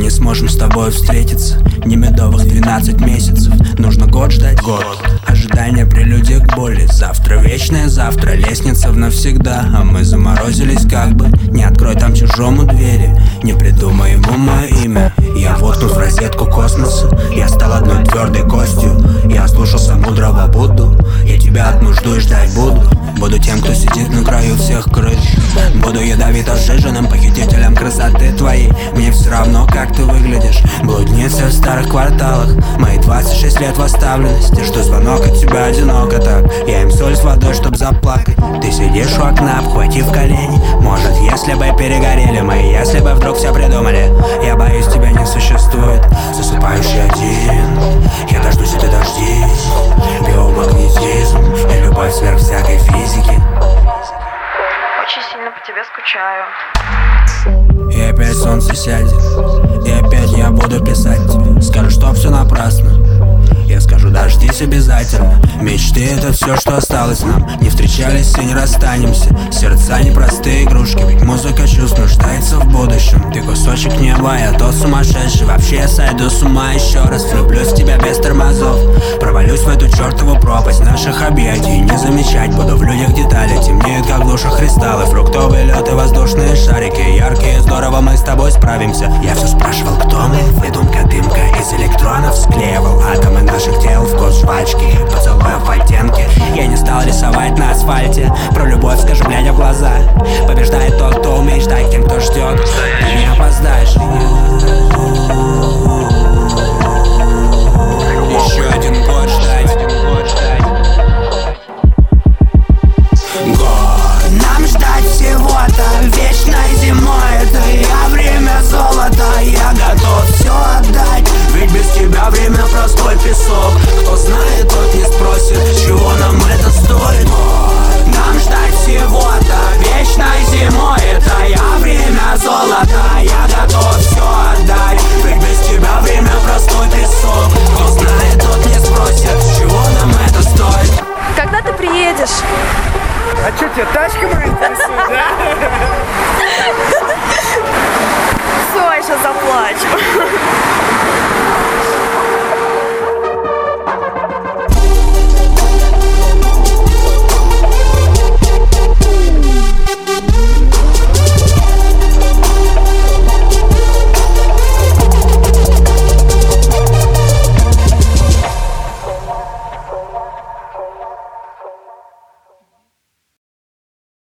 не сможем с тобой встретиться. Не медовых 12 месяцев, нужно год ждать. Год. Ожидание прелюдия к боли. Завтра вечное завтра, лестница в навсегда. А мы заморозились как бы. Не открой там чужому двери, не придумай ему мое имя. Я воткнут в розетку космоса. Я стал одной твердой костью. Я слушался мудрого Будду. Я тебя отмужду и ждать буду. Буду тем, кто сидит на краю всех крыш. Буду ядовито сжиженным похитителем красоты твоей. Мне все равно, как ты выглядишь. Блудница в старых кварталах. Мои 26 лет в оставленности. Жду звонок от тебя одиноко так. Я им соль с водой, чтоб заплакать. Ты сидишь у окна, обхватив колени. Может, если бы перегорели мои, если бы вдруг все придумали. Я боюсь, тебя не существует. Засыпающий один. Я дождусь, и ты дождись. Биомагнетизм и любовь сверх всякой физики. Очень сильно по тебе скучаю. И опять солнце сядет. И опять я буду писать тебе. Скажу, что все напрасно. Я скажу, дождись обязательно. Мечты — это все, что осталось нам. Не встречались и не расстанемся. Сердца — непростые игрушки. Ведь музыка чувств нуждается в будущем. Ты кусочек неба, я тот сумасшедший. Вообще я сойду с ума еще раз. Влюблюсь в тебя без тормозов. Провалюсь в эту чертову пропасть наших объятий. Не замечать буду в людях детали. Темнеют, как в душах кристаллы. Фруктовый лед и воздушные шарики. Яркие, здорово, мы с тобой справимся. Я все спрашивал, кто мы. Выдумка-дымка из электронов. Склеивал атомы наших тел, вкус жвачки, поцелуев в оттенке. Я не стал рисовать на асфальте. Про любовь скажу, глядя в глаза. Побеждает тот, кто умеет ждать тем, кто ждет. Ты не опоздаешь. Еще один год ждать. Год. Нам ждать всего-то вечной зимой. Это я, время золота. Я готов все отдать. Ведь без тебя время простой песок. Кто знает, тот не спросит, чего нам это стоит. Нам ждать всего-то вечной зимой. Это я, время золота. Я готов все отдать. Ведь без тебя время простой песок. Кто знает, тот не спросит, чего нам это стоит. Когда ты приедешь? А что, тебя тачка моя интересует, да? Все, я сейчас заплачу.